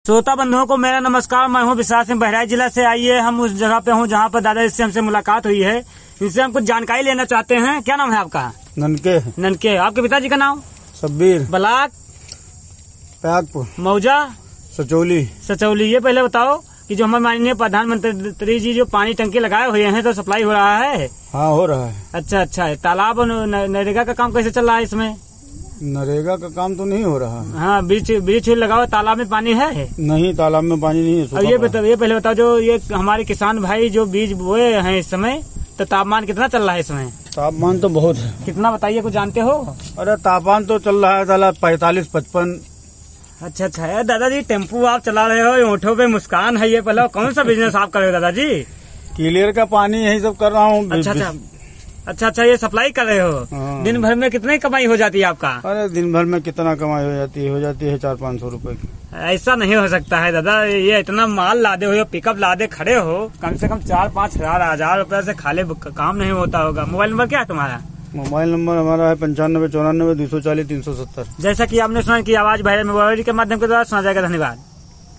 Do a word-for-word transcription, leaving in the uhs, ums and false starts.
श्रोता बंधुओं को मेरा नमस्कार। मैं हूं विशाल सिंह, बहराइच जिला से। आइए हम उस जगह पे हूं जहां पर दादाजी से हमसे मुलाकात हुई है। इनसे हम कुछ जानकारी लेना चाहते हैं। क्या नाम है आपका? ननके। ननके। आपके पिताजी का नाम? शब्बीर। ब्लाक? त्यागपुर। मौजा? सचौली। सचौली। ये पहले बताओ कि जो हमारे माननीय प्रधानमंत्री जी जो पानी टंकी लगाए हुए हैं तो सप्लाई हो रहा है? हाँ, हो रहा है। अच्छा अच्छा। तालाब नरेगा का काम कैसे चल रहा है इसमें? नरेगा का काम तो नहीं हो रहा है। हाँ, बीच बीच लगाओ। तालाब में पानी है? नहीं, तालाब में पानी नहीं है। अब ये बताओ, ये पहले बताओ, जो ये हमारे किसान भाई जो बीज बोए हैं इस समय, तो तापमान कितना चल रहा है इसमें? तापमान तो बहुत है। कितना बताइए, कुछ जानते हो? अरे तापमान तो चल रहा है साला पैतालीस पचपन। अच्छा अच्छा है। दादाजी टेम्पू आप चला रहे हो, ओठों पे मुस्कान है। ये पहले कौन सा बिजनेस आप कर रहे हो दादाजी? क्लियर का पानी यही सब कर रहा हूँ। अच्छा अच्छा अच्छा अच्छा। ये सप्लाई कर रहे हो? हाँ। दिन भर में कितनी कमाई हो जाती है आपका? अरे दिन भर में कितना कमाई हो जाती है? हो जाती है चार पाँच सौ रूपये की। ऐसा नहीं हो सकता है दादा। ये इतना माल लादे हो, पिकअप लादे खड़े हो, कम से कम चार पाँच हजार हजार रूपये से खाली काम नहीं होता होगा। मोबाइल नंबर क्या है तुम्हारा? मोबाइल नंबर हमारा है पंचानवे चौरानवे दो सौ चालीस तीन सौ सत्तर। जैसा कि आपने सुना कि आवाज वायरल मोबाइल के माध्यम के द्वारा सुना जाएगा। धन्यवाद।